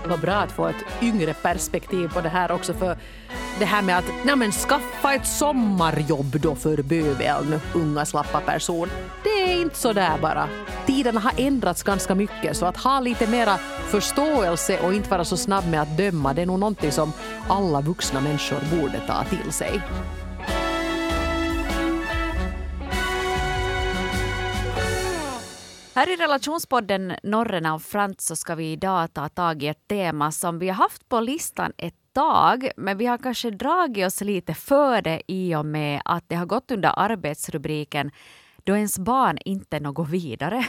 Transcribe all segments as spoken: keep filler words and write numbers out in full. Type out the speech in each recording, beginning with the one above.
Vad bra att få ett yngre perspektiv på det här också, för det här med att nej men, skaffa ett sommarjobb då för böveln, unga slappa person. Det är inte så där bara. Tiderna har ändrats ganska mycket, så att ha lite mera förståelse och inte vara så snabb med att döma, det är nog någonting som alla vuxna människor borde ta till sig. Här i relationspodden Norrena och Frans så ska vi idag ta tag i ett tema som vi har haft på listan ett tag, men vi har kanske dragit oss lite för det i och med att det har gått under arbetsrubriken då ens barn inte något vidare.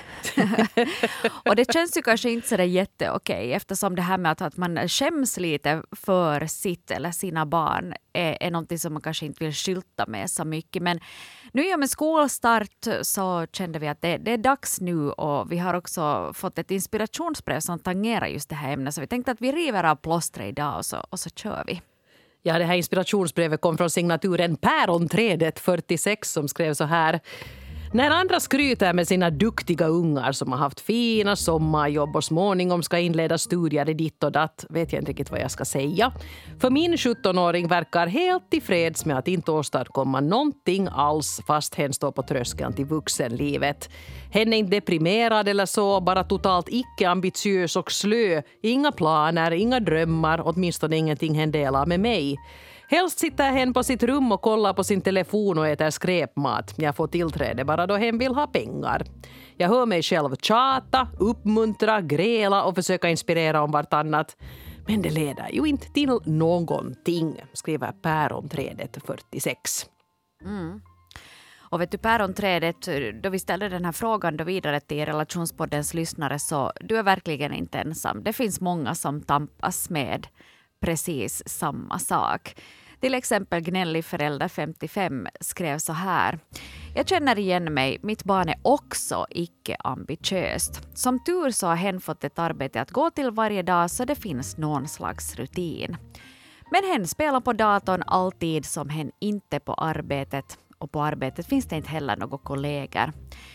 Och det känns ju kanske inte så där jätteokej, eftersom det här med att, att man skäms lite för sitt eller sina barn är, är någonting som man kanske inte vill skylta med så mycket. Men nu i och med skolstart så kände vi att det, det är dags nu, och vi har också fått ett inspirationsbrev som tangerar just det här ämnet. Så vi tänkte att vi river av plåstret idag och så, och så kör vi. Ja, det här inspirationsbrevet kom från signaturen Päronträdet fyrtiosex som skrev så här: när andra skryter med sina duktiga ungar som har haft fina sommarjobb och småningom ska inleda studier i ditt och datt, vet jag inte riktigt vad jag ska säga. För min sjuttonåring verkar helt tillfreds med att inte åstadkomma någonting alls fast hen står på tröskeln till vuxenlivet. Hen är inte deprimerad eller så, bara totalt icke-ambitiös och slö. Inga planer, inga drömmar, åtminstone ingenting hen delar med mig. Helst sitter hen på sitt rum och kollar på sin telefon och äter skräpmat. Jag får tillträde bara då hen vill ha pengar. Jag hör mig själv tjata, uppmuntra, gräla och försöka inspirera om vartannat. Men det leder ju inte till någonting, skriver Päronträdet fyrtiosex. Mm. Och vet du, Päronträdet, då vi ställde den här frågan då vidare till relationspoddens lyssnare, så du är verkligen inte ensam. Det finns många som tampas med precis samma sak. Till exempel gnällig förälder femtiofem skrev så här: jag känner igen mig, mitt barn är också icke-ambitiöst. Som tur så har hen fått ett arbete att gå till varje dag, så det finns någon slags rutin. Men hen spelar på datorn alltid som hen inte på arbetet, och på arbetet finns det inte heller några kollegor.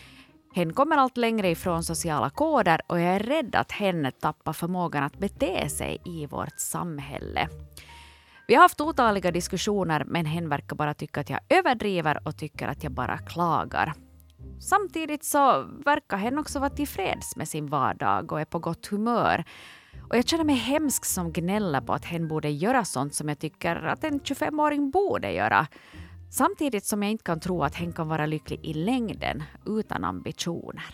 Hen kommer allt längre ifrån sociala koder, och jag är rädd att hen tappar förmågan att bete sig i vårt samhälle. Vi har haft otaliga diskussioner, men hen verkar bara tycka att jag överdriver och tycker att jag bara klagar. Samtidigt så verkar hen också vara tillfreds med sin vardag och är på gott humör. Och jag känner mig hemsk som gnäller på att hen borde göra sånt som jag tycker att en tjugofemåring borde göra. Samtidigt som jag inte kan tro att hen kan vara lycklig i längden utan ambitioner.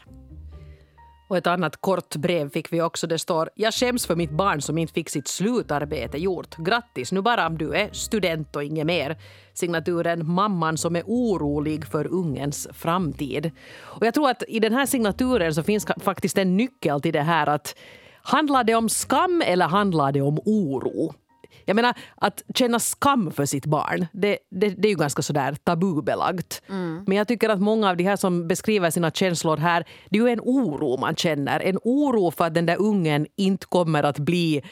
Och ett annat kort brev fick vi också. Det står: jag skäms för mitt barn som inte fick sitt slutarbete gjort. Grattis, nu bara om du är student och inget mer. Signaturen mamman som är orolig för ungens framtid. Och jag tror att i den här signaturen så finns faktiskt en nyckel till det här, att handlar det om skam eller handlar det om oro? Jag menar, att känna skam för sitt barn, det, det, det är ju ganska sådär tabubelagt. Mm. Men jag tycker att många av de här som beskriver sina känslor här, det är ju en oro man känner. En oro för att den där ungen inte kommer att bli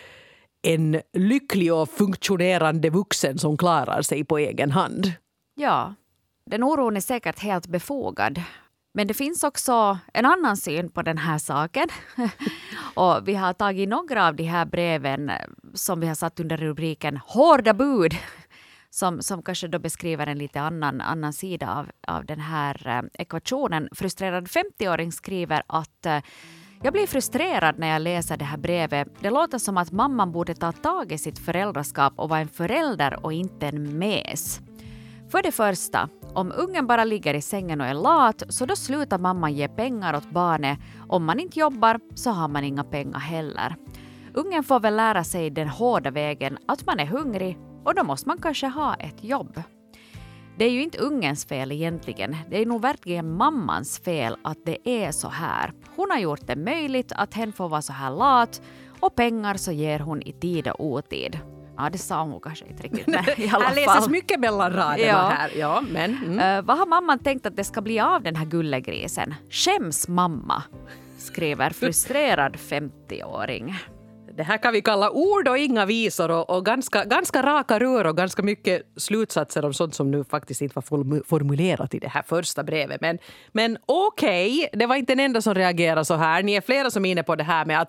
en lycklig och funktionerande vuxen som klarar sig på egen hand. Ja, den oron är säkert helt befogad. Men det finns också en annan syn på den här saken. Och vi har tagit några av de här breven som vi har satt under rubriken Hårda bud. Som, som kanske då beskriver en lite annan, annan sida av, av den här eh, ekvationen. Frustrerad femtioåring skriver att eh, jag blir frustrerad när jag läser det här brevet. Det låter som att mamman borde ta tag i sitt föräldraskap och vara en förälder och inte en mes. För det första, om ungen bara ligger i sängen och är lat, så då slutar mamman ge pengar åt barnet. Om man inte jobbar så har man inga pengar heller. Ungen får väl lära sig den hårda vägen att man är hungrig, och då måste man kanske ha ett jobb. Det är ju inte ungens fel egentligen. Det är nog verkligen mammans fel att det är så här. Hon har gjort det möjligt att hen får vara så här lat, och pengar så ger hon i tid och otid. Ja, det sa hon kanske inte riktigt. Men i alla här läses mycket mellan raderna ja. här. Ja, men, mm. uh, vad har mamman tänkt att det ska bli av den här gullegrisen? Skäms mamma, skriver frustrerad femtioåring. Det här kan vi kalla ord och inga visor, och, och ganska, ganska raka rör och ganska mycket slutsatser om sånt som nu faktiskt inte var formulerat i det här första brevet. Men, men okej, okay, det var inte den enda som reagerade så här. Ni är flera som är inne på det här med att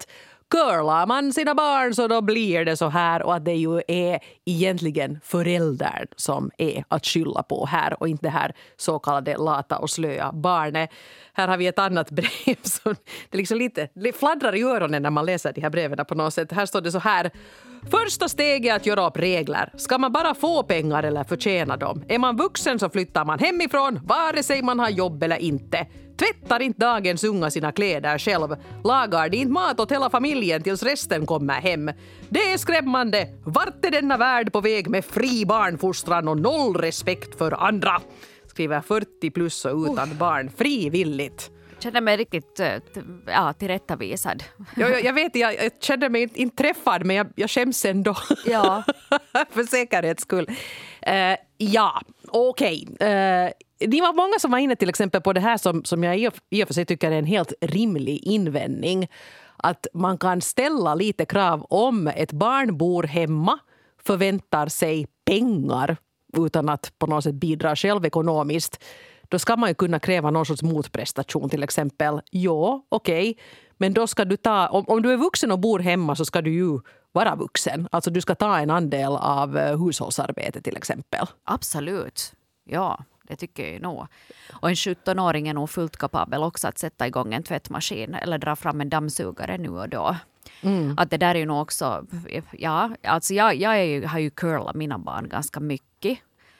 curlar man sina barn så då blir det så här, och att det ju är egentligen föräldern som är att skylla på här och inte det här så kallade lata och slöa barnet. Här har vi ett annat brev som det liksom lite det fladdrar i öronen när man läser de här breven på något sätt. Här står det så här: första steget är att göra upp regler. Ska man bara få pengar eller förtjäna dem? Är man vuxen så flyttar man hemifrån, vare sig man har jobb eller inte. Tvättar inte dagens unga sina kläder själv. Lagar de inte mat åt hela familjen tills resten kommer hem. Det är skrämmande. Vart är denna värld på väg med fri barnfostran och noll respekt för andra? Skriver fyrtio plus och utan uh. barn frivilligt. Känner mig riktigt ja, tillrättavisad. Ja, jag, jag vet, jag, jag känner mig inte, inte träffad, men jag, jag skäms ändå. Ja. För säkerhets skull. Uh, ja, okej. Okay. Uh, det var många som var inne till exempel på det här som, som jag i och, i och för sig tycker är en helt rimlig invändning. Att man kan ställa lite krav om ett barn bor hemma, förväntar sig pengar utan att på något sätt bidra själv ekonomiskt. Då ska man ju kunna kräva någon sorts motprestation till exempel. Ja, okej. Okay. Men då ska du ta, om, om du är vuxen och bor hemma så ska du ju vara vuxen. Alltså du ska ta en andel av hushållsarbete till exempel. Absolut, ja. Det tycker jag nog. Och en sjuttonåring är nog fullt kapabel också att sätta igång en tvättmaskin eller dra fram en dammsugare nu och då. Mm. Att det där är ju nog också, ja, alltså jag, jag är ju, har ju curlat mina barn ganska mycket.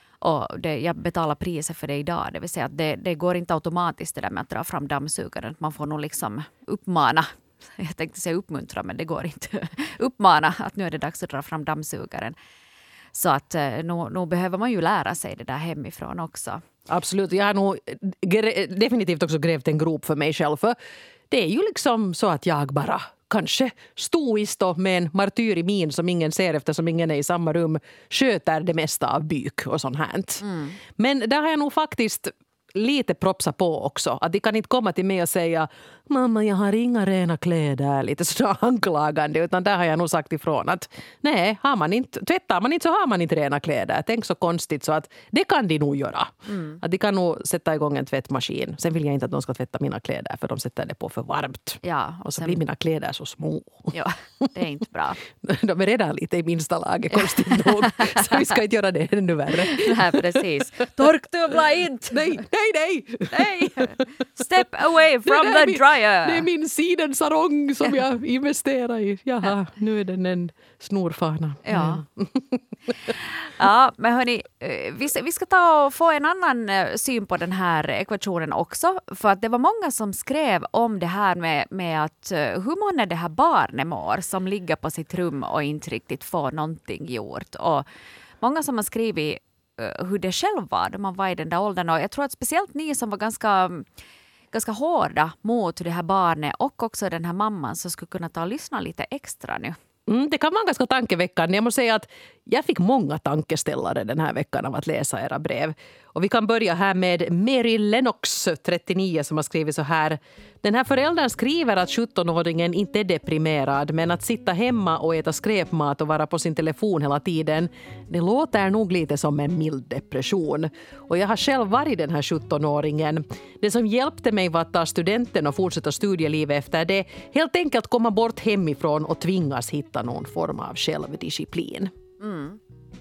Och det, jag betalar priset för det idag. Det vill säga att det, det går inte automatiskt det där med att dra fram dammsugaren. Man får nog liksom uppmana, jag tänkte säga uppmuntra men det går inte. Uppmana att nu är det dags att dra fram dammsugaren. Så att nu, nu behöver man ju lära sig det där hemifrån också. Absolut. Jag har nog definitivt också grävt en grop för mig själv. För det är ju liksom så att jag bara kanske stoiskt och med en martyr i min som ingen ser eftersom ingen är i samma rum sköter det mesta av byk och sånt här. Mm. Men där har jag nog faktiskt lite propsa på också. Att de kan inte komma till mig och säga mamma, jag har inga rena kläder. Lite sådär anklagande. Utan där har jag nog sagt ifrån att nej, har man inte, tvättar man inte så har man inte rena kläder. Tänk så konstigt så att det kan de nog göra. Mm. Att de kan nog sätta igång en tvättmaskin. Sen vill jag inte att de ska tvätta mina kläder för de sätter det på för varmt. Ja, och, och så sen blir mina kläder så små. Ja, det är inte bra. De är redan lite i minsta laget, konstigt nog. Så vi ska inte göra det ännu värre. Nej, precis. Torktuvla inte! Nej, nej, nej! Nej! Step away from the min, dryer! Det är min sidensarong som jag investerar i. Jaha, nu är den en snorfana. Ja. Ja, men hörni, vi, vi ska ta och få en annan syn på den här ekvationen också. För att det var många som skrev om det här med, med att hur många det här barnet mår som ligger på sitt rum och inte riktigt får någonting gjort. Och många som har skrivit hur det själv var när man var i den där åldern. Och jag tror att speciellt ni som var ganska, ganska hårda mot det här barnet och också den här mamman så skulle kunna ta och lyssna lite extra nu. Mm, det kan vara ganska tankeväckande. Jag måste säga att jag fick många tankeställare den här veckan av att läsa era brev. Och vi kan börja här med Mary Lennox, trettionio, som har skrivit så här. Den här föräldern skriver att sjuttonåringen inte är deprimerad, men att sitta hemma och äta skräpmat och vara på sin telefon hela tiden, det låter nog lite som en mild depression. Och jag har själv varit den här sjuttonåringen. Det som hjälpte mig var att ta studenten och fortsätta studielivet efter det. Helt enkelt komma bort hemifrån och tvingas hitta någon form av självdisciplin. Mm.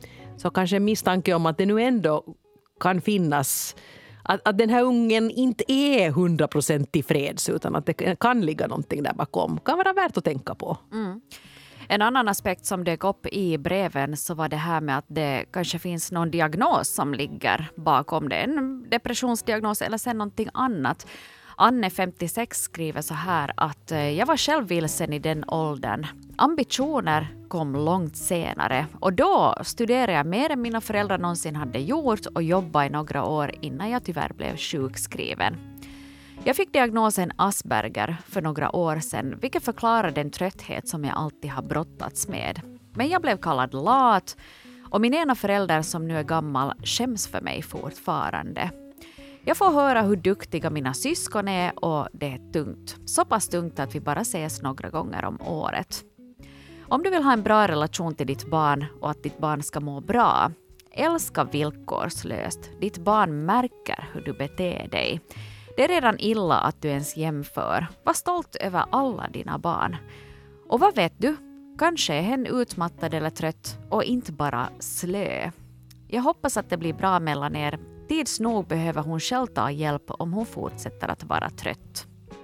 Så kanske en misstanke om att det nu ändå kan finnas att, att den här ungen inte är hundra procent tillfreds utan att det kan ligga någonting där bakom. Kan vara värt att tänka på. Mm. En annan aspekt som dök upp i breven så var det här med att det kanske finns någon diagnos som ligger bakom det. En depressionsdiagnos eller sen någonting annat. Anne, femtiosex, skriver så här att jag var själv vilsen i den åldern. Ambitioner kom långt senare och då studerade jag mer än mina föräldrar någonsin hade gjort och jobbade i några år innan jag tyvärr blev sjukskriven. Jag fick diagnosen Asperger för några år sedan, vilket förklarar den trötthet som jag alltid har brottats med. Men jag blev kallad lat och min ena förälder som nu är gammal skäms för mig fortfarande. Jag får höra hur duktiga mina syskon är och det är tungt. Så pass tungt att vi bara ses några gånger om året. Om du vill ha en bra relation till ditt barn och att ditt barn ska må bra, älska villkorslöst. Ditt barn märker hur du beter dig. Det är redan illa att du ens jämför. Var stolt över alla dina barn. Och vad vet du? Kanske är hen utmattad eller trött och inte bara slö. Jag hoppas att det blir bra mellan er. Tids nog behöver hon själv ta hjälp om hon fortsätter att vara trött.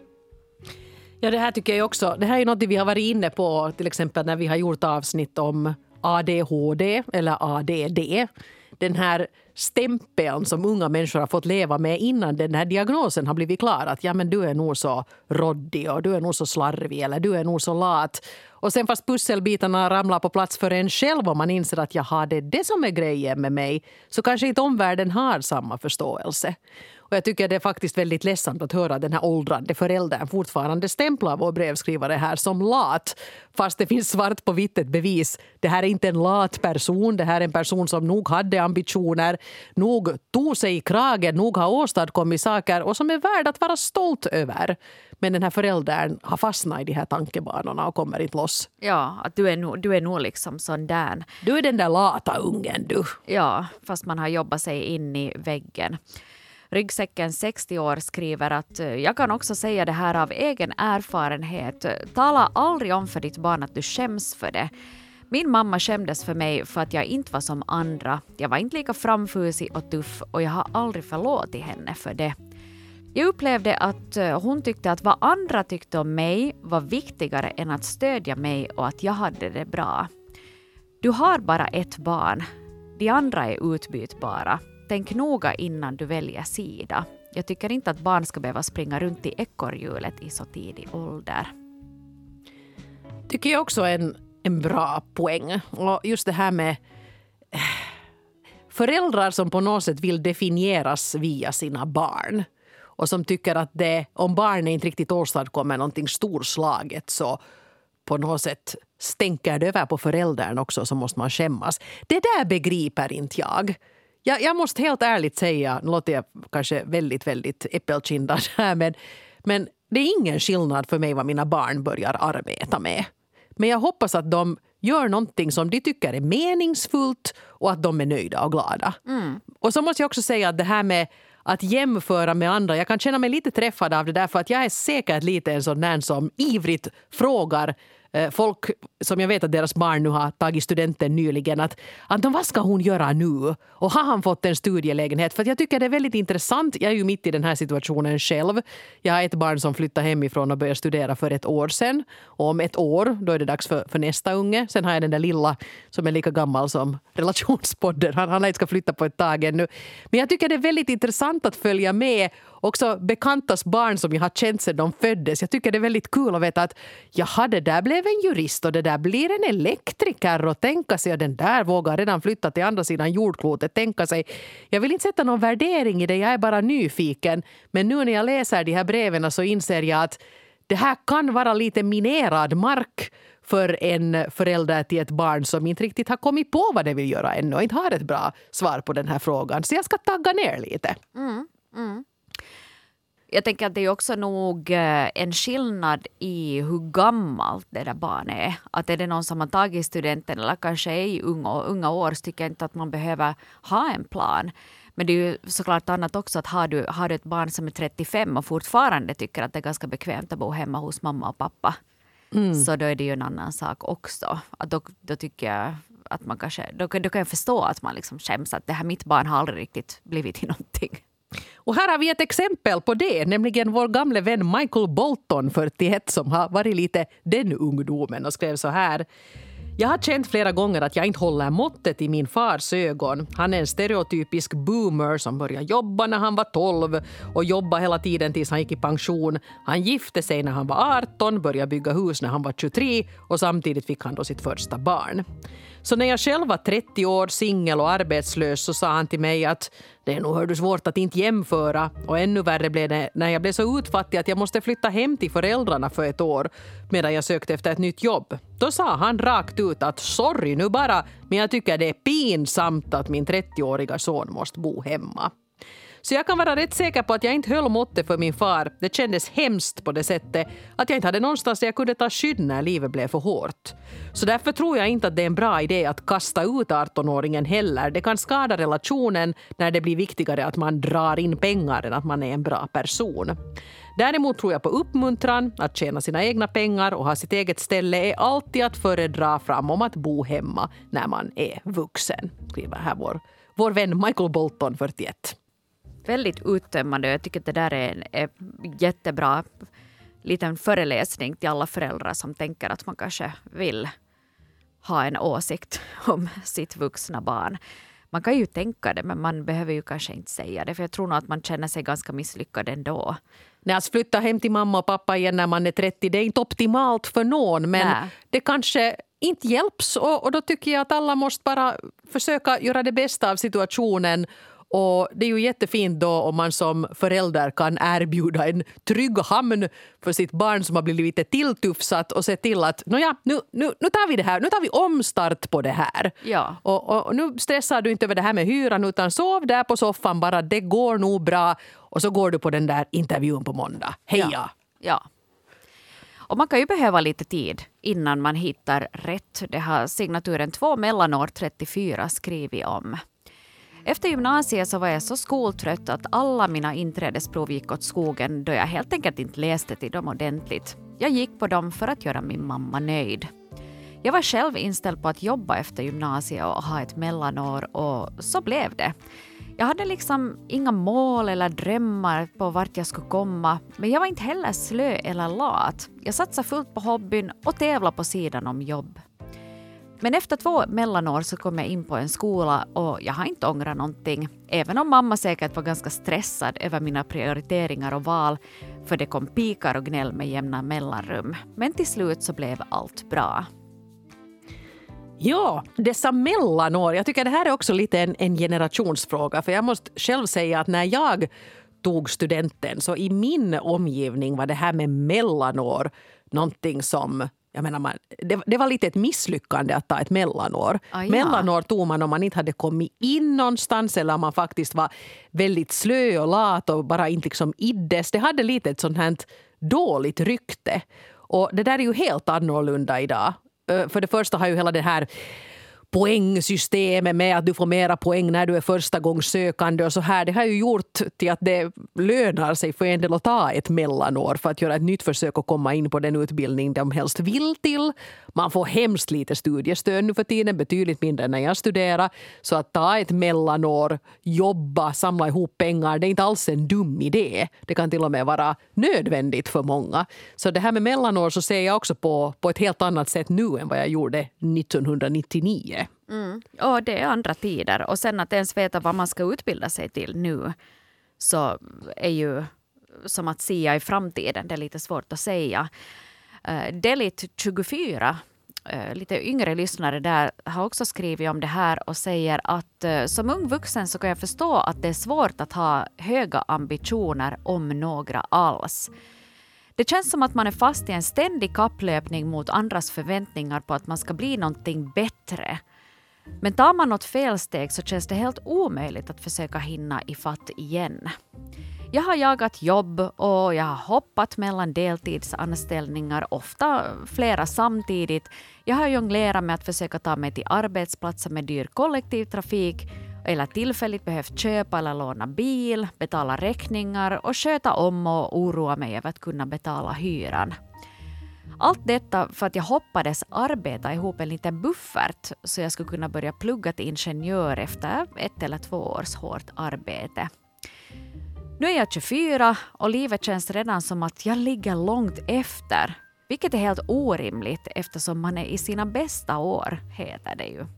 Ja, det här tycker jag också. Det här är något vi har varit inne på till exempel när vi har gjort avsnitt om A D H D eller A D D. Den här stämpeln som unga människor har fått leva med innan den här diagnosen har blivit klar. Att ja, men du är nog så råddig och du är nog så slarvig eller du är nog så lat. Och sen fast pusselbitarna ramlar på plats för en själv och man inser att jaha, det är det som är grejen med mig, så kanske inte omvärlden har samma förståelse. Och jag tycker det är faktiskt väldigt ledsamt att höra den här åldrande föräldern fortfarande stämpla vår brevskrivare här som lat. Fast det finns svart på vitt ett bevis. Det här är inte en lat person. Det här är en person som nog hade ambitioner, nog tog sig i kragen, nog har åstadkommit saker och som är värd att vara stolt över. Men den här föräldern har fastnat i de här tankebanorna och kommer inte loss. Ja, att du är nog, du är nog liksom sån där. Du är den där lata ungen, du. Ja, fast man har jobbat sig in i väggen. Ryggsäcken sextio år skriver att jag kan också säga det här av egen erfarenhet. Tala aldrig om för ditt barn att du skäms för det. Min mamma skämdes för mig för att jag inte var som andra. Jag var inte lika framfusig och tuff och jag har aldrig förlåtit henne för det. Jag upplevde att hon tyckte att vad andra tyckte om mig var viktigare än att stödja mig och att jag hade det bra. Du har bara ett barn. De andra är utbytbara. Tänk noga innan du väljer sida. Jag tycker inte att barn ska behöva springa runt i ekorrhjulet i så tidig ålder. Tycker jag också en, en bra poäng. Och just det här med föräldrar som på något sätt vill definieras via sina barn. Och som tycker att det, om barnen inte riktigt åstadkommer någonting storslaget så på något sätt stänker det över på föräldern också, så måste man skämmas. Det där begriper inte jag. Jag, jag måste helt ärligt säga, nu låter jag kanske väldigt, väldigt äppelkindad här, men, men det är ingen skillnad för mig vad mina barn börjar arbeta med. Men jag hoppas att de gör någonting som de tycker är meningsfullt och att de är nöjda och glada. Mm. Och så måste jag också säga att det här med att jämföra med andra, jag kan känna mig lite träffad av det där, för att jag är säkert lite en sån där som ivrigt frågar folk som jag vet att deras barn nu har tagit studenten nyligen att, att vad ska hon göra nu? Och har han fått en studielägenhet? För att jag tycker det är väldigt intressant. Jag är ju mitt i den här situationen själv. Jag har ett barn som flyttar hemifrån och börjar studera för ett år sedan. Och om ett år, då är det dags för, för nästa unge. Sen har jag den där lilla som är lika gammal som relationspodden. Han, han ska flytta på ett tag ännu. Men jag tycker det är väldigt intressant att följa med också bekantas barn som jag har känt sedan de föddes. Jag tycker det är väldigt kul att veta att jaha, det där blev en jurist och det där blir en elektriker och tänka sig, och den där vågar redan flytta till andra sidan jordklotet, tänka sig. Jag vill inte sätta någon värdering i det, jag är bara nyfiken. Men nu när jag läser de här breven så inser jag att det här kan vara lite minerad mark för en förälder till ett barn som inte riktigt har kommit på vad det vill göra ännu och inte har ett bra svar på den här frågan. Så jag ska tagga ner lite. Mm, mm. Jag tänker att det är också nog en skillnad i hur gammalt det där barnet är. Att är det någon som har tagit studenten eller kanske är i unga, unga år, så tycker jag inte att man behöver ha en plan. Men det är ju såklart annat också att har du, har du ett barn som är trettiofem och fortfarande tycker att det är ganska bekvämt att bo hemma hos mamma och pappa. Mm. Så då är det ju en annan sak också. Att då, då tycker jag att man kanske, då, då kan jag förstå att man liksom skäms att det här mitt barn har aldrig riktigt blivit i någonting. Och här har vi ett exempel på det, nämligen vår gamle vän Michael Bolton, fyrtioett, som har varit lite den ungdomen och skrev så här. Jag har känt flera gånger att jag inte håller måttet i min fars ögon. Han är en stereotypisk boomer som började jobba när han var tolv och jobba hela tiden tills han gick i pension. Han gifte sig när han var arton, började bygga hus när han var tjugotre och samtidigt fick han då sitt första barn. Så när jag själv var trettio år, singel och arbetslös, så sa han till mig att det är nog hördu svårt att inte jämföra. Och ännu värre blev det när jag blev så utfattig att jag måste flytta hem till föräldrarna för ett år medan jag sökte efter ett nytt jobb. Då sa han rakt ut att sorry nu bara, men jag tycker det är pinsamt att min trettioåriga son måste bo hemma. Så jag kan vara rätt säker på att jag inte höll måttet för min far. Det kändes hemskt på det sättet att jag inte hade någonstans där jag kunde ta skydd när livet blev för hårt. Så därför tror jag inte att det är en bra idé att kasta ut arton-åringen heller. Det kan skada relationen när det blir viktigare att man drar in pengar än att man är en bra person. Däremot tror jag på uppmuntran, att tjäna sina egna pengar och ha sitt eget ställe är alltid att föredra fram om att bo hemma när man är vuxen. Skriver här vår, vår vän Michael Bolton, fyrtioett. Väldigt uttömmande. Jag tycker att det där är en är jättebra liten föreläsning till alla föräldrar som tänker att man kanske vill ha en åsikt om sitt vuxna barn. Man kan ju tänka det, men man behöver ju kanske inte säga det. För jag tror nog att man känner sig ganska misslyckad ändå. När att flytta hem till mamma och pappa igen när man är trettio, det är inte optimalt för någon. Men Nä. det kanske inte hjälps. Och, och då tycker jag att alla måste bara försöka göra det bästa av situationen. Och det är ju jättefint då om man som förälder kan erbjuda en trygg hamn för sitt barn som har blivit lite tilltufsat och se till att nåja, nu, nu, nu tar vi det här, nu tar vi omstart på det här. Ja. Och, och, och nu stressar du inte över det här med hyran utan sov där på soffan bara, det går nog bra. Och så går du på den där intervjun på måndag. Heja! Ja. ja. Och man kan ju behöva lite tid innan man hittar rätt. Det har signaturen två mellanår trettiofyra skrivit om. Efter gymnasiet så var jag så skoltrött att alla mina inträdesprov gick åt skogen då jag helt enkelt inte läste till dem ordentligt. Jag gick på dem för att göra min mamma nöjd. Jag var själv inställd på att jobba efter gymnasiet och ha ett mellanår och så blev det. Jag hade liksom inga mål eller drömmar på vart jag skulle komma, men jag var inte heller slö eller lat. Jag satsade fullt på hobbyn och tävlade på sidan om jobb. Men efter två mellanår så kom jag in på en skola och jag har inte ångrat någonting. Även om mamma säkert var ganska stressad över mina prioriteringar och val, för det kom pikar och gnäll med jämna mellanrum. Men till slut så blev allt bra. Ja, dessa mellanår. Jag tycker det här är också lite en, en generationsfråga. För jag måste själv säga att när jag tog studenten så i min omgivning var det här med mellanår någonting som... Jag menar, man, det, det var lite ett misslyckande att ta ett mellanår. Ah, ja. Mellanår tog man om man inte hade kommit in någonstans eller om man faktiskt var väldigt slö och lat och bara inte liksom iddes. Det hade lite ett sånt här dåligt rykte. Och det där är ju helt annorlunda idag. För det första har ju hela det här poängsystemet med att du får mera poäng när du är första gångs sökande och så här. Det har ju gjort till att det lönar sig för en del att ta ett mellanår för att göra ett nytt försök att komma in på den utbildning de helst vill till. Man får hemskt lite studiestöd nu för tiden, betydligt mindre än när jag studerade. Så att ta ett mellanår, jobba, samla ihop pengar, det är inte alls en dum idé. Det kan till och med vara nödvändigt för många. Så det här med mellanår så ser jag också på, på ett helt annat sätt nu än vad jag gjorde nittonhundranittionio. Mm. Och det är andra tider. Och sen att ens veta vad man ska utbilda sig till nu så är ju som att sia i framtiden. Det är lite svårt att säga. Uh, Delit tjugofyra, uh, lite yngre lyssnare där, har också skrivit om det här och säger att uh, som ung vuxen så kan jag förstå att det är svårt att ha höga ambitioner om några alls. Det känns som att man är fast i en ständig kapplöpning mot andras förväntningar på att man ska bli någonting bättre. Men tar man något felsteg så känns det helt omöjligt att försöka hinna ifatt igen. Jag har jagat jobb och jag har hoppat mellan deltidsanställningar, ofta flera samtidigt. Jag har jonglerat med att försöka ta mig till arbetsplatser med dyr kollektivtrafik eller tillfälligt behövt köpa eller låna bil, betala räkningar och sköta om och oroa mig över att kunna betala hyran. Allt detta för att jag hoppades arbeta ihop en liten buffert så jag skulle kunna börja plugga till ingenjör efter ett eller två års hårt arbete. Nu är jag tjugofyra och livet känns redan som att jag ligger långt efter, vilket är helt orimligt eftersom man är i sina bästa år, heter det ju.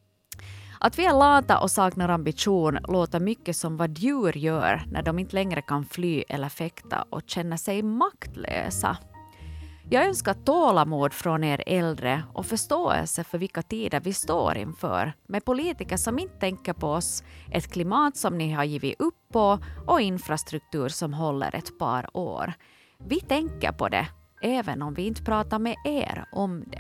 Att vi är lata och saknar ambition låter mycket som vad djur gör när de inte längre kan fly eller fäkta och känna sig maktlösa. Jag önskar tålamod från er äldre och förståelse för vilka tider vi står inför med politiker som inte tänker på oss, ett klimat som ni har givit upp på och infrastruktur som håller ett par år. Vi tänker på det, även om vi inte pratar med er om det,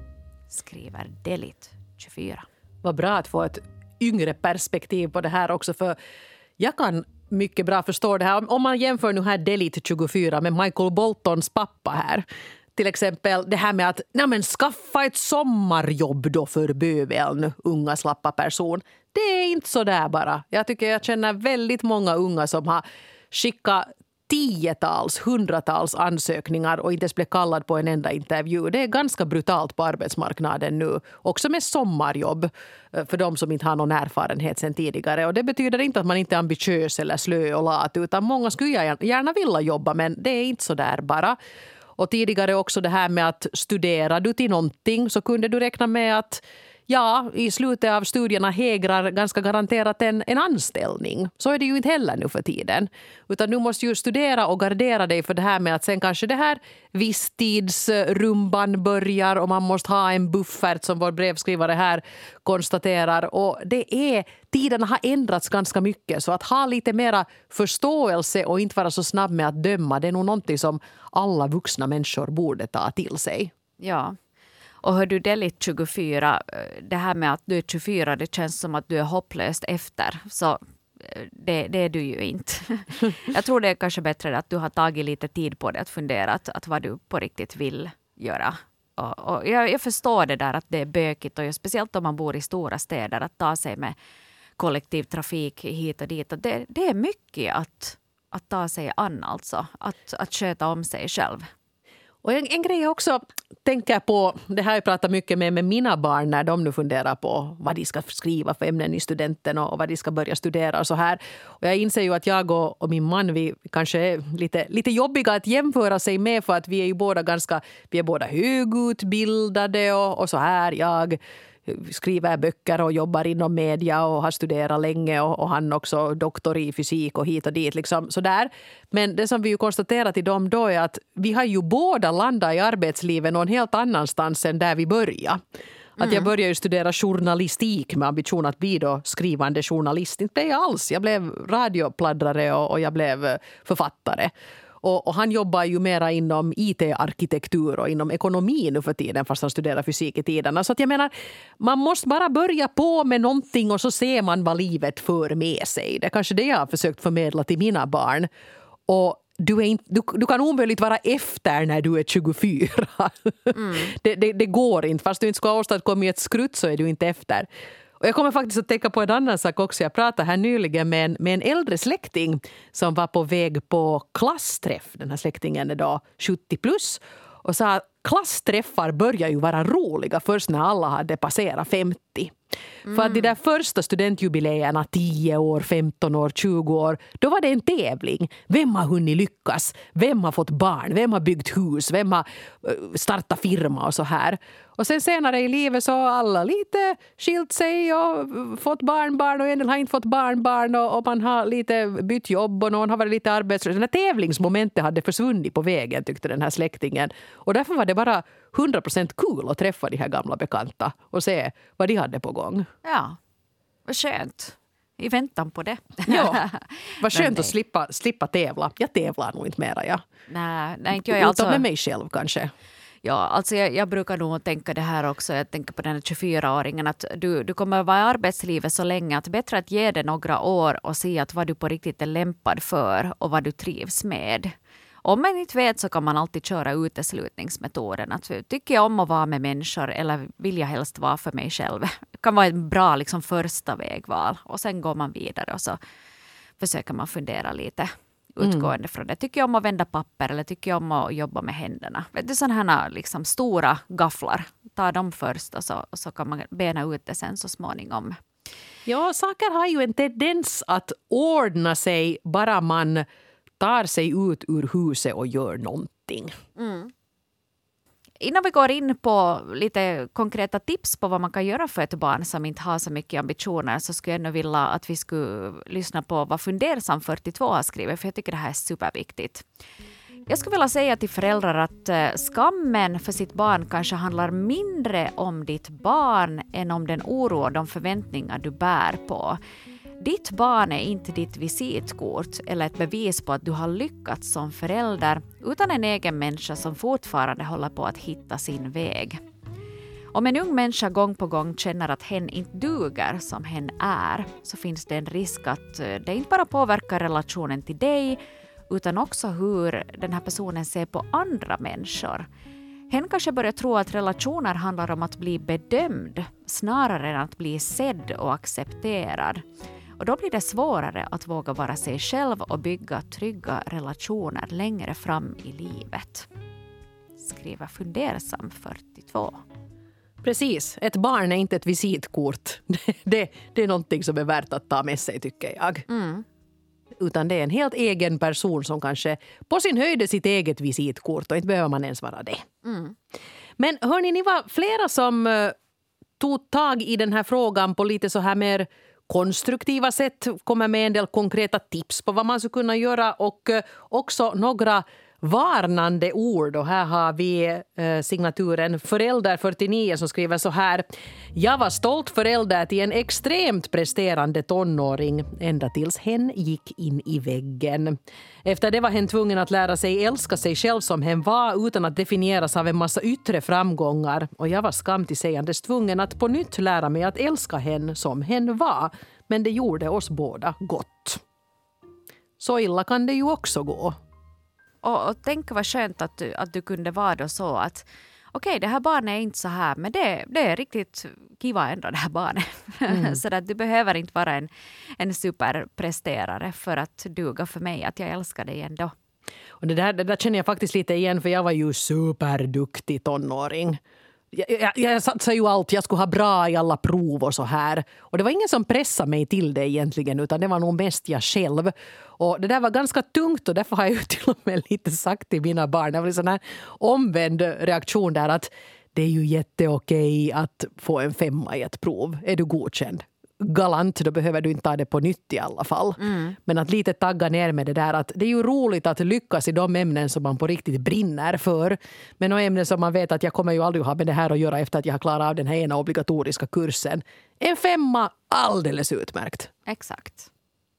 skriver Delit tjugofyra. Vad bra att få ett yngre perspektiv på det här också, för jag kan mycket bra förstår det här. Om man jämför nu här Delete tjugofyra med Michael Boltons pappa här. Till exempel det här med att nej men, skaffa ett sommarjobb då för böveln, unga slappa person. Det är inte så där bara. Jag tycker jag känner väldigt många unga som har skickat tiotals, hundratals ansökningar och inte ens blev kallad på en enda intervju. Det är ganska brutalt på arbetsmarknaden nu. Också med sommarjobb för de som inte har någon erfarenhet sedan tidigare. Och det betyder inte att man inte är ambitiös eller slö och lat, utan många skulle gärna vilja jobba, men det är inte så där bara. Och tidigare också det här med att studera du till någonting, så kunde du räkna med att ja, i slutet av studierna hägrar ganska garanterat en, en anställning. Så är det ju inte heller nu för tiden. Utan du måste ju studera och gardera dig för det här med att sen kanske det här visstidsrumban börjar och man måste ha en buffert som vår brevskrivare här konstaterar. Och det är, tiderna har ändrats ganska mycket, så att ha lite mera förståelse och inte vara så snabb med att döma, det är nog någonting som alla vuxna människor borde ta till sig. Ja. Och hör du Delete tjugofyra, det här med att du är tjugofyra, det känns som att du är hopplöst efter. Så det, det är du ju inte. Jag tror det är kanske bättre att du har tagit lite tid på det att fundera att, att vad du på riktigt vill göra. Och, och jag, jag förstår det där att det är bökigt, och speciellt om man bor i stora städer, att ta sig med kollektivtrafik hit och dit. Och det, det är mycket att, att ta sig an, alltså. Att, att sköta om sig själv. Och en, en grej jag också tänker på, det här jag pratar mycket med, med mina barn när de nu funderar på vad de ska skriva för ämnen i studenten och, och vad de ska börja studera och så här. Och jag inser ju att jag och, och min man, vi kanske är lite, lite jobbiga att jämföra sig med, för att vi är ju båda ganska, vi är båda högutbildade och, och så här. Jag skriver böcker och jobbar inom media och har studerat länge, och, och han också doktor i fysik och hit och dit liksom sådär. Men det som vi ju konstaterat i dem då är att vi har ju båda landat i arbetslivet någon helt annanstans än där vi började. Att jag började ju studera journalistik med ambition att bli då skrivande journalist. Inte blev jag alls. Jag blev radiopladdrare och, och jag blev författare. Och, och han jobbar ju mera inom I T-arkitektur och inom ekonomi nu för tiden, fast han studerar fysik i tiderna. Så att jag menar, man måste bara börja på med någonting och så ser man vad livet för med sig. Det är kanske det jag har försökt förmedla till mina barn. Och du, är inte, du, du kan omöjligt vara efter när du är tjugofyra. Mm. det, det, det går inte. Fast du inte ska åstadkomma ett skrutt så är du inte efter. Och jag kommer faktiskt att tänka på en annan sak också. Jag pratade här nyligen med en, med en äldre släkting som var på väg på klassträff. Den här släktingen är då sjuttio plus. Och sa att klassträffar börjar ju vara roliga först när alla hade passerat femtio. Mm. För att de där första studentjubileerna, tio år, femton år, tjugo år, då var det en tävling. Vem har hunnit lyckas? Vem har fått barn? Vem har byggt hus? Vem har startat firma och så här? Och sen senare i livet så har alla lite skilt sig och fått barnbarn, och en del har inte fått barnbarn, och, och man har lite bytt jobb och någon har varit lite arbetslös. Den här tävlingsmomentet hade försvunnit på vägen, tyckte den här släktingen. Och därför var det bara hundra procent kul att träffa de här gamla bekanta och se vad de hade på gång. Ja, vad skönt. I väntan på det. Ja, vad skönt att slippa, slippa tävla. Jag tävlar nog inte mera, ja. Nej, nej inte jag Utom alltså... med mig själv kanske. Ja, alltså jag, jag brukar nog tänka det här också. Jag tänker på den här tjugofyra-åringen. Att du, du kommer att vara i arbetslivet så länge att det är bättre att ge det några år och se att vad du på riktigt är lämpad för och vad du trivs med. Om man inte vet så kan man alltid köra uteslutningsmetoden. Att tycker jag om att vara med människor eller vill jag helst vara för mig själv. Det kan vara en bra liksom, första vägval. Och sen går man vidare och så försöker man fundera lite utgående mm. från det. Tycker jag om att vända papper eller tycker jag om att jobba med händerna. Det är sådana här liksom, stora gafflar. Ta dem först och så, och så kan man bena ut det sen så småningom. Ja, saker har ju en tendens att ordna sig bara man tar sig ut ur huset och gör någonting. Mm. Innan vi går in på lite konkreta tips på vad man kan göra för ett barn som inte har så mycket ambitioner, så skulle jag ändå vilja att vi skulle lyssna på vad Fundersam fyrtiotvå har skrivit, för jag tycker det här är superviktigt. Jag skulle vilja säga till föräldrar att skammen för sitt barn kanske handlar mindre om ditt barn än om den oro och de förväntningar du bär på. Ditt barn är inte ditt visitkort eller ett bevis på att du har lyckats som förälder, utan en egen människa som fortfarande håller på att hitta sin väg. Om en ung människa gång på gång känner att hen inte duger som hen är, så finns det en risk att det inte bara påverkar relationen till dig, utan också hur den här personen ser på andra människor. Hen kanske börjar tro att relationer handlar om att bli bedömd snarare än att bli sedd och accepterad. Och då blir det svårare att våga vara sig själv och bygga trygga relationer längre fram i livet. Skriver fundersam fyrtiotvå. Precis, ett barn är inte ett visitkort. Det, det är någonting som är värt att ta med sig, tycker jag. Mm. Utan det är en helt egen person som kanske på sin höjd är sitt eget visitkort, och inte behöver man ens vara det. Mm. Men hörni, ni var flera som uh, tog tag i den här frågan på lite så här mer konstruktiva sätt, kommer med en del konkreta tips på vad man skulle kunna göra, och uh, också några varnande ord. Och här har vi eh, signaturen Förälder fyrtionio som skriver så här: jag var stolt förälder till en extremt presterande tonåring ända tills hen gick in i väggen. Efter det var hen tvungen att lära sig älska sig själv som hen var utan att definieras av en massa yttre framgångar. Och jag var skam till sägandes tvungen att på nytt lära mig att älska hen som hen var. Men det gjorde oss båda gott. Så illa kan det ju också gå. Och, och tänk vad skönt att du, att du kunde vara då så att okej, okay, det här barnet är inte så här, men det, det är riktigt kiva ändå det här barnet. Mm. Så att du behöver inte vara en, en superpresterare för att duga för mig, att jag älskar dig ändå. Och det där, det där känner jag faktiskt lite igen, för jag var ju superduktig tonåring. Jag, jag, jag satsade ju allt, jag skulle ha bra i alla prov och så här. Och det var ingen som pressade mig till det egentligen, utan det var nog mest jag själv. Och det där var ganska tungt, och därför har jag ju till och med lite sagt till mina barn. Det var en sån här omvänd reaktion där, att det är ju jätteokej att få en femma i ett prov. Är du godkänd? Galant, då behöver du inte ta det på nytt i alla fall. Mm. Men att lite tagga ner med det där, att det är ju roligt att lyckas i de ämnen som man på riktigt brinner för. Men de ämnen som man vet att jag kommer ju aldrig ha med det här att göra efter att jag har klarat av den här ena obligatoriska kursen. En femma, alldeles utmärkt. Exakt.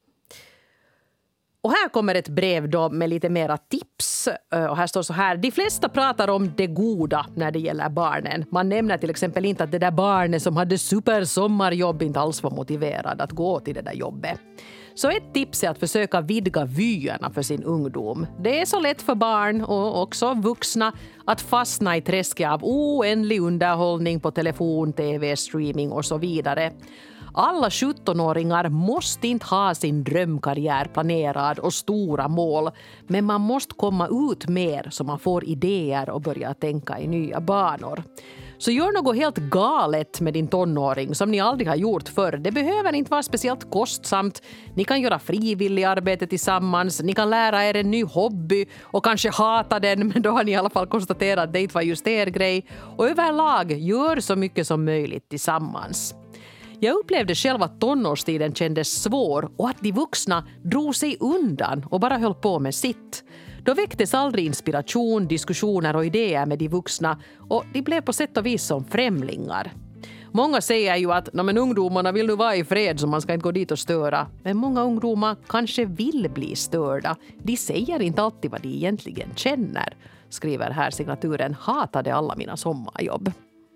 Och här kommer ett brev då med lite mera tips. Och här står så här: de flesta pratar om det goda när det gäller barnen. Man nämner till exempel inte att det där barnet som hade supersommarjobb inte alls var motiverad att gå till det där jobbet. Så ett tips är att försöka vidga vyerna för sin ungdom. Det är så lätt för barn och också vuxna att fastna i träsket av oändlig underhållning på telefon, tv, streaming och så vidare. Alla sjuttonåringar måste inte ha sin drömkarriär planerad och stora mål, men man måste komma ut mer så man får idéer och börja tänka i nya banor. Så gör något helt galet med din tonåring som ni aldrig har gjort förr. Det behöver inte vara speciellt kostsamt. Ni kan göra frivillig arbete tillsammans. Ni kan lära er en ny hobby och kanske hata den, men då har ni i alla fall konstaterat att det inte var just er grej. Och överlag, gör så mycket som möjligt tillsammans. Jag upplevde själv att tonårstiden kändes svår och att de vuxna drog sig undan och bara höll på med sitt. Då väcktes aldrig inspiration, diskussioner och idéer med de vuxna, och de blev på sätt och vis som främlingar. Många säger ju att men ungdomarna vill nu vara i fred så man ska inte gå dit och störa. Men många ungdomar kanske vill bli störda. De säger inte alltid vad de egentligen känner, skriver här signaturen Hatade alla mina sommarjobb.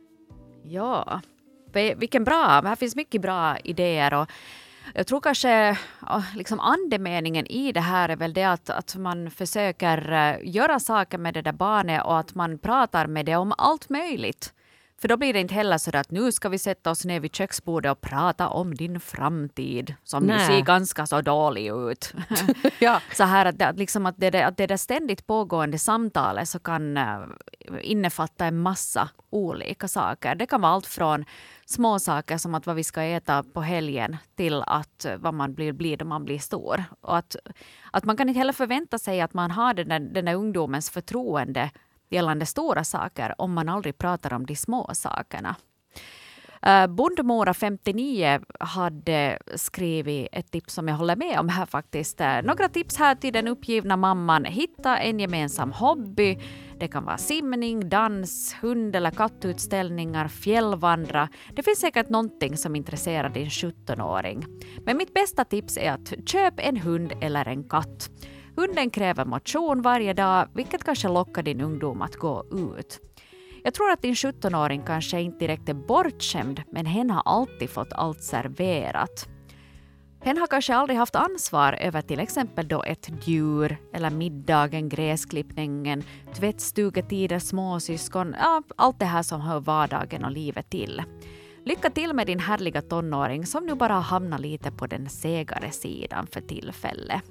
Ja, vilken bra. Här finns mycket bra idéer, och jag tror kanske liksom andemeningen i det här är väl det att, att man försöker göra saker med det där barnet och att man pratar med det om allt möjligt. För då blir det inte heller så att nu ska vi sätta oss ner vid köksbordet och prata om din framtid som nu ser ganska så dålig ut. Ja. Så här att, det, liksom att, det, att det där ständigt pågående samtalet så kan innefatta en massa olika saker. Det kan vara allt från små saker som att vad vi ska äta på helgen till att vad man blir, blir då man blir stor. Och att, att man kan inte heller förvänta sig att man har den där, den där ungdomens förtroende gällande stora saker om man aldrig pratar om de små sakerna. Uh, Bondmora femtionio hade skrivit ett tips som jag håller med om här faktiskt. Uh, några tips här till den uppgivna mamman. Hitta en gemensam hobby. Det kan vara simning, dans, hund- eller kattutställningar, fjällvandra. Det finns säkert någonting som intresserar din sjuttonåring. Men mitt bästa tips är att köp en hund eller en katt. Hunden kräver motion varje dag, vilket kanske lockar din ungdom att gå ut. Jag tror att din sjuttonåring kanske inte direkt är bortskämd, men hen har alltid fått allt serverat. Hen har kanske aldrig haft ansvar över till exempel då ett djur eller middagen, gräsklippningen, tvättstugetider, småsyskon, ja, allt det här som hör vardagen och livet till. Lycka till med din härliga tonåring som nu bara hamnar lite på den segare sidan för tillfället.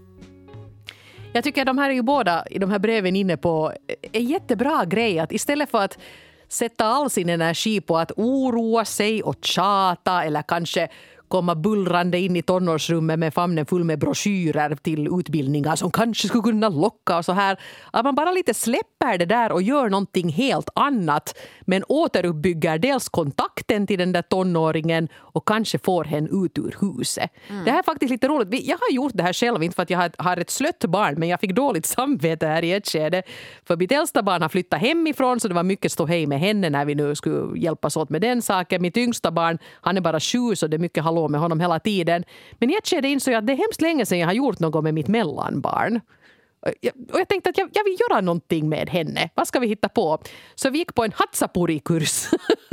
Jag tycker att de här är ju båda i de här breven inne på en jättebra grej. Att istället för att sätta all sin energi på att oroa sig och tjata eller kanske komma bullrande in i tonårsrummet med famnen full med broschyrer till utbildningar som kanske skulle kunna locka och så här. Att man bara lite släpper det där och gör någonting helt annat, men återuppbygger dels kontakten till den där tonåringen och kanske får hen ut ur huset. Mm. Det här är faktiskt lite roligt. Jag har gjort det här själv, inte för att jag har ett slött barn, men jag fick dåligt samvete här i ett skede. För mitt äldsta barn har flyttat hemifrån, så det var mycket stå hej med henne när vi nu skulle hjälpas åt med den saken. Mitt yngsta barn, han är bara sju, så det är mycket hallå med honom hela tiden. Men i ett skede insåg jag att det är hemskt länge sedan jag har gjort något med mitt mellanbarn. Och jag tänkte att jag, jag vill göra någonting med henne. Vad ska vi hitta på? Så vi gick på en hatsapuri-kurs.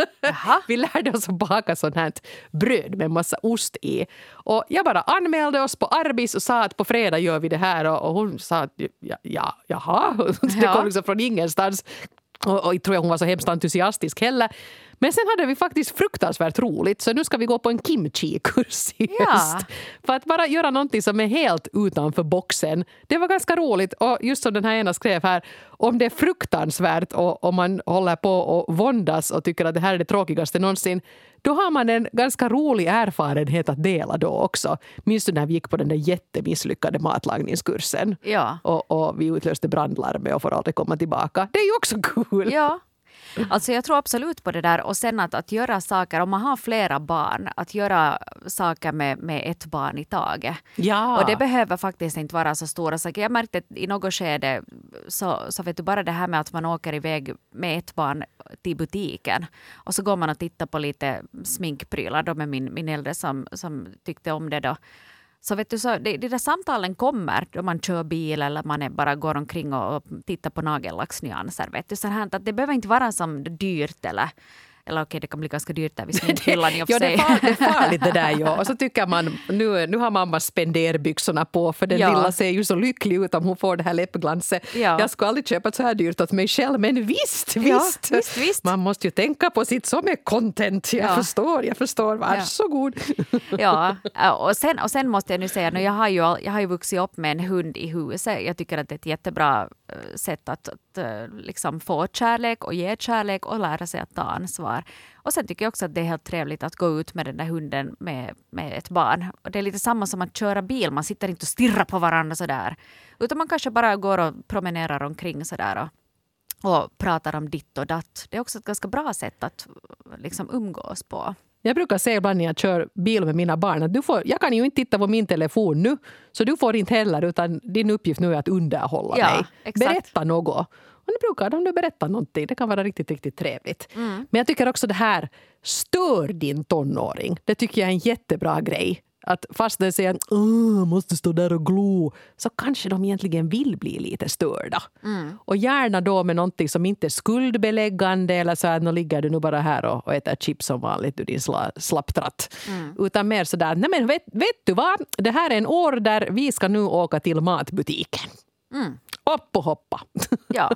Vi lärde oss att baka sånt här bröd med massa ost i. Och jag bara anmälde oss på Arbis och sa att på fredag gör vi det här. Och hon sa att ja, ja, jaha. Det kom liksom från ingenstans. Och, och jag tror jag hon var så hemskt entusiastisk heller. Men sen hade vi faktiskt fruktansvärt roligt. Så nu ska vi gå på en kimchi-kurs i ja. höst. För att bara göra någonting som är helt utanför boxen. Det var ganska roligt. Och just som den här ena skrev här. Om det är fruktansvärt och om man håller på och våndas och tycker att det här är det tråkigaste någonsin. Då har man en ganska rolig erfarenhet att dela då också. Minns du när vi gick på den där jättemisslyckade matlagningskursen? Ja. Och, och vi utlöste brandlarmet och får aldrig komma tillbaka. Det är ju också kul. Ja. Alltså jag tror absolut på det där. Och sen att, att göra saker, om man har flera barn, att göra saker med, med ett barn i taget. Ja. Och det behöver faktiskt inte vara så stora saker. Jag märkte att i något skede så, så vet du bara det här med att man åker iväg med ett barn till butiken. Och så går man och tittar på lite sminkprylar då med min, min äldre som, som tyckte om det då. Så vet du, så det, det där samtalen kommer då man kör bil eller man är bara går omkring och, och tittar på nagellacksnyanser. Vet du, så här, att det behöver inte vara som dyrt eller, eller okej, det kan bli ganska dyrt där vid sminkhyllan i och för ja, det sig. är, far, det är farligt det där, ja. Och så tycker man, nu, nu har mamma spenderbyxorna på för den ja. lilla ser ju så lycklig ut om hon får det här läppglanset. Ja. Jag skulle aldrig köpa så här dyrt åt mig själv, men visst, visst. Ja, visst, visst. Man måste ju tänka på sitt som är content. Jag ja. förstår, jag förstår. Varsågod. Ja, och sen, och sen måste jag nu säga, jag har, ju, jag har ju vuxit upp med en hund i huset. Jag tycker att det är ett jättebra sätt att, att liksom få kärlek och ge kärlek och lära sig att ta ansvar. Och sen tycker jag också att det är helt trevligt att gå ut med den där hunden med, med ett barn. Och det är lite samma som att köra bil. Man sitter inte och stirrar på varandra sådär. Utan man kanske bara går och promenerar omkring sådär och, och pratar om ditt och datt. Det är också ett ganska bra sätt att liksom umgås på. Jag brukar säga ibland när jag kör bil med mina barn att du får, jag kan ju inte titta på min telefon nu, så du får inte heller, utan din uppgift nu är att underhålla ja, mig. Exakt. Berätta något. Och nu brukar de berätta någonting. Det kan vara riktigt, riktigt trevligt. Mm. Men jag tycker också det här, stör din tonåring. Det tycker jag är en jättebra grej. Att fast de säger att måste stå där och glo, så kanske de egentligen vill bli lite störda. Mm. Och gärna då med någonting som inte är skuldbeläggande eller så att nu ligger du nu bara här och, och äter chips som vanligt, du din sla, slapptratt. Mm. Utan mer sådär, nej men vet, vet du vad? Det här är en år där vi ska nu åka till matbutiken. Mm. Upp och hoppa. Ja,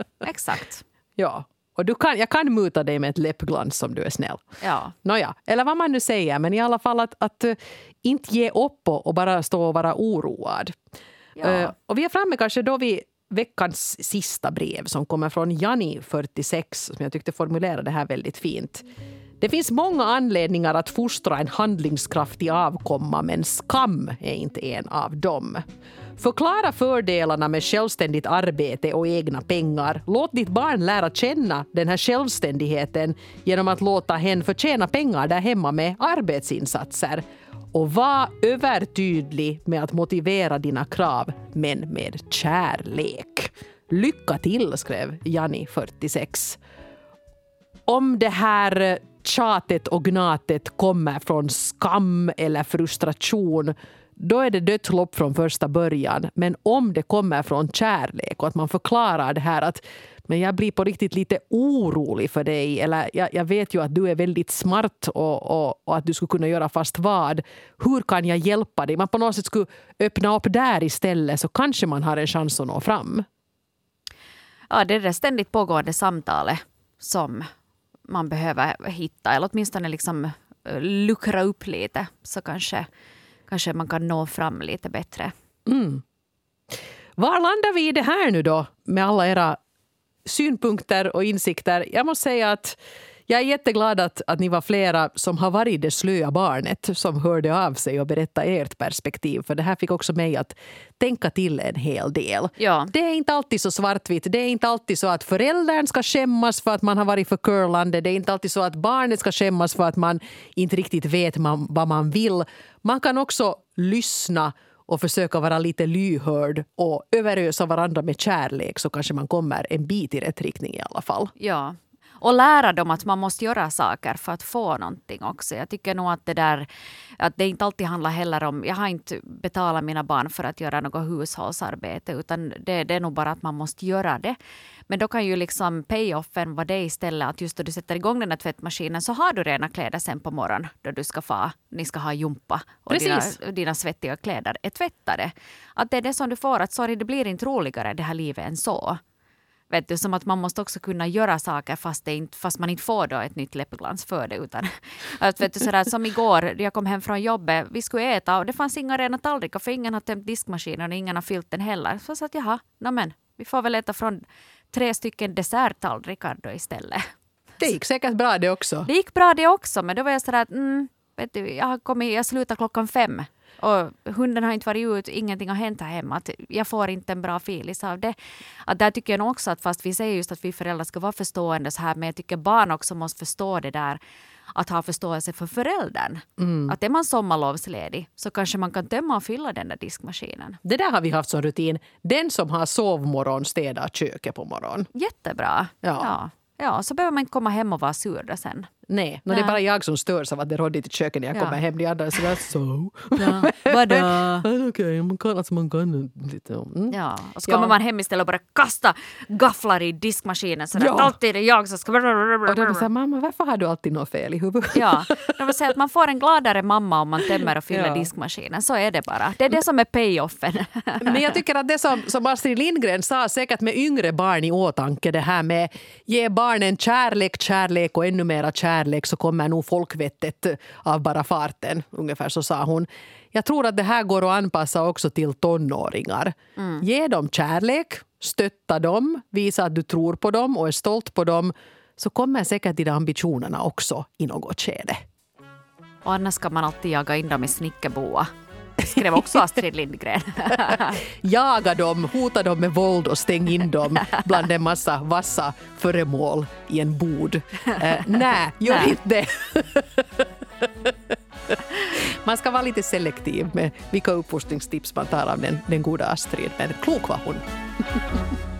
exakt. Ja. Och du kan, jag kan muta dig med ett läppglans som du är snäll. Ja. Nåja, eller vad man nu säger. Men i alla fall att, att uh, inte ge upp och, och bara stå och vara oroad. Ja. Uh, och vi är framme kanske då vid veckans sista brev som kommer från Jani fyrtiosex, som jag tyckte formulerade det här väldigt fint. Det finns många anledningar att fostra en handlingskraftig avkomma, men skam är inte en av dem. Förklara fördelarna med självständigt arbete och egna pengar. Låt ditt barn lära känna den här självständigheten genom att låta hen förtjäna pengar där hemma med arbetsinsatser. Och var övertydlig med att motivera dina krav, men med kärlek. Lycka till, skrev Jani fyrtiosex. Om det här tjatet och gnatet kommer från skam eller frustration, då är det dött lopp från första början. Men om det kommer från kärlek och att man förklarar det här att men jag blir på riktigt lite orolig för dig, eller jag, jag vet ju att du är väldigt smart och, och, och att du skulle kunna göra fast vad. Hur kan jag hjälpa dig? Man på något sätt skulle öppna upp där istället, så kanske man har en chans att nå fram. Ja, det är det ständigt pågående samtalet som man behöver hitta, eller åtminstone liksom luckra upp lite, så kanske, kanske man kan nå fram lite bättre. Mm. Var landar vi i det här nu då med alla era synpunkter och insikter? Jag måste säga att jag är jätteglad att, att ni var flera som har varit det slöa barnet som hörde av sig och berättade ert perspektiv. För det här fick också mig att tänka till en hel del. Ja. Det är inte alltid så svartvitt. Det är inte alltid så att föräldern ska skämmas för att man har varit för curlande. Det är inte alltid så att barnet ska skämmas för att man inte riktigt vet man, vad man vill. Man kan också lyssna och försöka vara lite lyhörd och överösa varandra med kärlek, så kanske man kommer en bit i rätt riktning i alla fall. Ja. Och lära dem att man måste göra saker för att få någonting också. Jag tycker nog att det där, att det inte alltid handlar heller om, jag har inte betalat mina barn för att göra något hushållsarbete, utan det, det är nog bara att man måste göra det. Men då kan ju liksom payoffen vara det istället, att just då du sätter igång den här tvättmaskinen så har du rena kläder sen på morgonen då du ska få, ni ska ha jumpa och dina, dina svettiga kläder är tvättade. Att det är det som du får, att sorry, det blir inte roligare det här livet än så. Vet du, som att man måste också kunna göra saker fast, det inte, fast man inte får då ett nytt läppglans för det. Utan, att, vet du, sådär, som igår, jag kom hem från jobbet, vi skulle äta och det fanns inga rena tallrikar för ingen har tömt diskmaskinen och ingen har fyllt den heller. Så jag sa att jaha, men vi får väl äta från tre stycken desserttallrikar då istället. Det gick säkert bra det också. Det gick bra det också, men då var jag sådär att mm, vet du, jag, har kommit, jag slutar klockan fem. Och hunden har inte varit ut, ingenting har hänt här hemma. Att jag får inte en bra filis av det. Att där tycker jag nog också att fast vi säger just att vi föräldrar ska vara förstående så här, men jag tycker barn också måste förstå det där. Att ha förståelse för föräldern. Mm. Att är man sommarlovsledig så kanske man kan tömma och fylla den där diskmaskinen. Det där har vi haft som rutin. Den som har sovmorgon städar köket på morgon. Jättebra. Ja. Ja. Ja, så behöver man inte komma hem och vara sur då sen. Nej, no, det är bara jag som störs av att det rådde i köket när jag ja. kommer hem. De andra är sådär så. Ja, vadå? Okej, okay, man kan alltså man kan lite. Mm. Ja, och så kommer ja. man hem istället och bara kasta gafflar i diskmaskinen så ja. att alltid är det jag som ska. Och då är det så här, mamma, varför har du alltid något fel i huvudet? Ja, jag vill säga att man får en gladare mamma om man tömmer och fyller ja. diskmaskinen. Så är det bara. Det är det som är payoffen. Men jag tycker att det som, som Astrid Lindgren sa, säkert med yngre barn i åtanke, det här med ge barnen kärlek, kärlek och ännu mera kärlek, så kommer nog folkvettet av bara farten. Ungefär så sa hon. Jag tror att det här går att anpassa också till tonåringar. Mm. Ge dem kärlek, stötta dem, visa att du tror på dem och är stolt på dem. Så kommer säkert dina ambitionerna också i något skede. Och annars ska man alltid jaga in dem i snickerboa. Skrev också Astrid Lindgren. Jaga dem, hota dem med våld och stäng in dem bland en massa vassa föremål i en bod. Eh, nej, gör nej. inte det. Man ska vara lite selektiv med vilka uppfostringstips man tar av den, den goda Astrid. Men klok var hon.